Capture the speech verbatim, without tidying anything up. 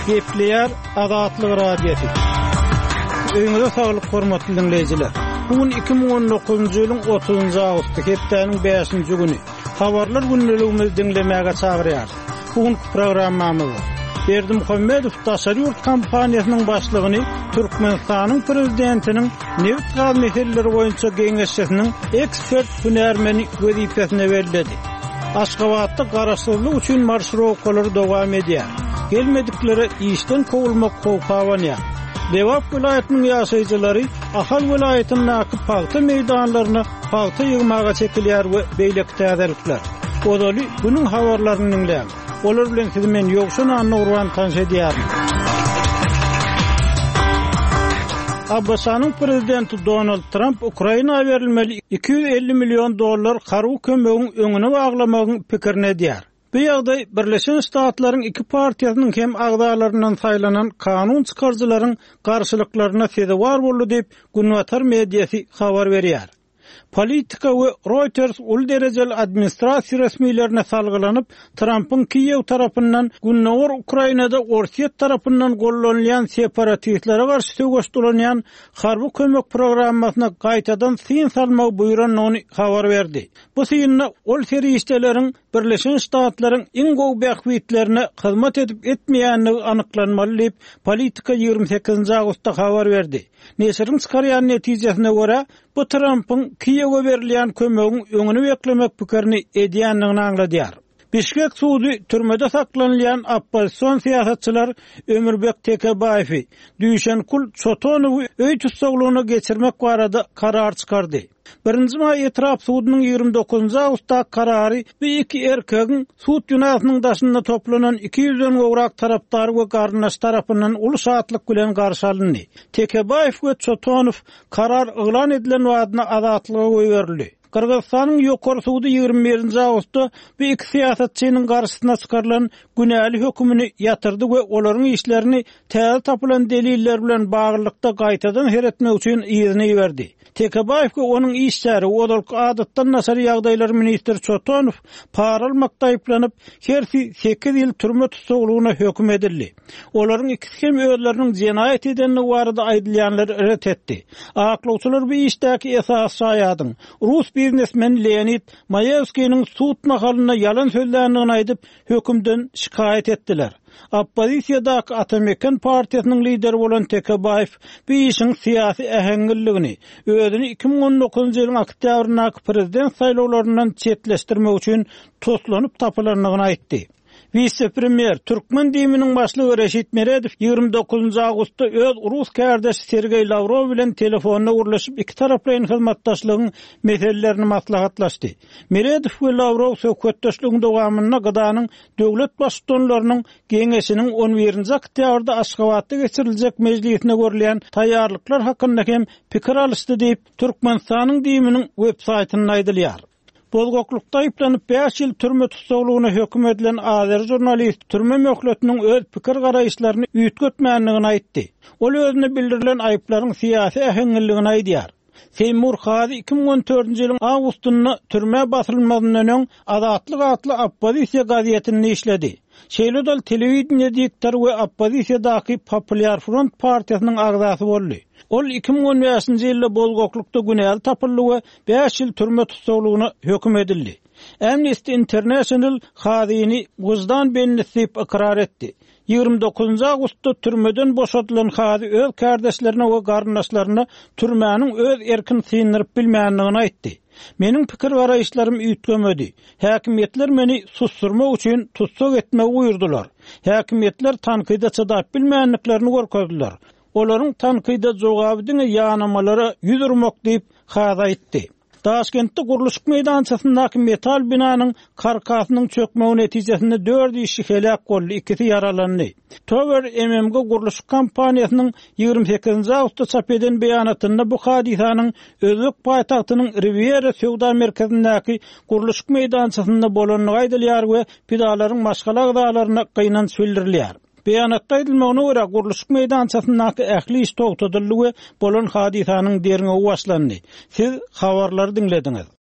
Gepleyer Azatlyk radiosu. Öňüňizde saglyk hormatly dinleýijiler. Bugün iki bin on dokuzunçy ýylyň otuzunçy awgusty hepdeniň beşinji güni. Habarlar günneligimizi dinlemäge çagyrýar. Bugün programmamyzda Berdi Muhammedow Taşary ýurt kampaniýasynyň başlygyny Türkmenistanyň prezidentiniň neft gaz meselleri boýunça geňeşçisiniň ekspert hünärmeni wezipesine berildi. Aşgabatda garaşdyrlyk üçin marşrutlar dowam edýär. Gelmedikleri işten kovulmak kovkavanýar. Lewap vilayatynyň ýaşaýjylary Ahal vilayatynyň akyp palta meýdanlaryna palta ýygmaga çekilýär we beýlek täzelikler. Odaly bunyň habarlaryny dinleýär. Olar bilen sizi men ýokşan anyrwan tanış edýär. Abbasanyň prezidenti Donald Trump Ukraina berilmeli iki yüz elli milyon dollar garuw kömegiň öňüne baglamagyň pikirini edýär. Bu ýagdaý Birleşen Ştatlaryň iki partiýasynyň hem agdalaryndan saýlanan kanun çykarjylaryň garşylyklaryna sezewar boldy diýip Günwatar mediýasy habar berýär. Politika we Reuters ul derejeli administrasiýa resmiýlerine salgylanyp Trump'ın Kiyew tarapyndan Günnäwr Ukrainada Orsiýet tarapyndan gollanýan separatistlere garşy töweşdirilýän harby kömek programmasyna gaýtadan syn salmak buýranyny habar berdi. Bu syny ol serişdeleriň Birleşen Ştatlaryň iň gowy bähwitlerine hyzmat edip etmeýänligi anyklanmaly diýip Politika ýygrimi sekizinji awgustda habar berdi. Nesiriň çykarýan netijesine görä, bu Trump'ın Kiyew'e berilýän kömegiň öňüne beklemek pikirini edýänligini aňladýar. Bişkek sudy türmede saklanýan opposision siýasatçylar Ömürbek Tekebaýewy Düýşenkul Çotonowy öý tutsaglygyna geçirmek barada karar çykardy. Birinji may etraf sudynyň ýygrimi dokuzunçy awgustda karary bu iki erkegiň sud ýunasynyň daşynda toplanan iki yüzden gowrak tarapdary we garnaş tarapyndan uly şatlyk bilen garşy alyndy. Tekebaýew we Çotonow karar ýylan edilen wadyna azatlyga goý berildi. Kırgızstanyň ýokary sudy ýygrimi birinji awgustda bu iki siýasatçynyň garşysyna çykarylan günäli hökmüni ýatyrdy we olaryň işlerini täze tapylan deliller bilen baglykda gaýtadan heretmek üçin izni berdi. Tekebaýew onuň işçäri odalyk adatdan nasary ýagdaýlar ministri Çotonow para almakda aýplanyp her sekiz ýyl türme tutsaglygyna hökm edildi. Olaryň ikisi hem özleriniň jenaýat edenligi barada aýdylýanlar ret etdi. Aklawçylar bu işdäki esas şaýadyň Rus biznesmen Leonid Mayevskiýiň sud makalyna ýalan sözlärlerini aýdyp hökümden şikayet etdiler. Opposisiýadaky Atamekan partiýasynyň lideri bolan Tekebaýew bu işiň syýasy ähengilligini özüni iki bin on dokuzunçy ýylyň oktýabryna prezident saýlawlaryndan çetleşdirmek üçin toslanyp tapylanyny aýtdy. Vice-premier Türkmen diýiminiň başlygy Reşit Meredow ýygrimi dokuzunçy awgustda öz Rus kärdeşi Sergey Lavrov bilen telefonna urlaşyp iki taraplyň hyzmatdaşlygyň meselelerini maslahatlaşdy. Meredow we Lavrov söhbetdeşligiň dowamyna gydanyň döwlet başçylarynyň geňeşiniň on birinji oktýabrda Aşgabatda geçiriljek mejlisine görülen taýýarlyklar hakynda hem pikir alışdy diýip Türkmenistanyň diýiminiň web saýtyny aýdylýar. Bozgoklukda aýplanyp beş ýyl türme tutsaglygyna hökm edilen Azer jurnalist türme möhletiniň öz pikir garaýşlaryny üýtgetmänligini aýtdy. Ol özüne bildirilen aýplaryň syýasy ähengilligini aýdýar. Seymur Hadi iki bin on dördünçi ýylyň awgustynda türme basylmazyndan öň Azatlyk adly oppozisiýa gazetini işledi. Şeýledal telewizioniýa direktor we oppozisiýadaky Popular Front partiýasynyň agdasy boldy. Ol iki bin on beşinçi ýylda bozgoklukda günäli tapyldy we beş ýyl türme tutsaglygyna hökm edildi. Amnesty International Hadyny wyzdan bennesip ikrar etdi. ýygrimi dokuzunçy awgustda türmeden boşatylan Hady öz kärdeşlerine we garnaşlaryna türmäniň öz erkin syndyryp bilmänligini aýtdy. Meniň pikir garaýşlarym üýtgemedi. Häkimetler meni susturmak üçin tutsag etmek uýurdular. Häkimetler tankyda çydap bilmänliklerini görkezdiler. Olaryň tankyda jogabydyň ýanymalary ýüzürmek diýip Hady aýtdy. Daşkentde guruluşyk meýdançasyndaky metal binanyň karkasynyň çökmegi netijesinde dört işçi helak boldy, ikisi yaralandy. Tower M M G guruluşyk kompaniýasynyň ýygrimi sekizinji awgustda çap eden beýanatynda bu hadisanyň özlük paýtagtynyň Riviera Sowda merkezindäki guruluşyk meýdançasynda bolanlygy aýdylýar we pidalaryň başga agdalaryna gynan söýlerilýär. Beýanatda edilmegine görä guruluşyk meýdançasyndaky ähli iş togtadyldy we bolan hadisanyň derine başlandy. Siz habarlary dinlediňiz.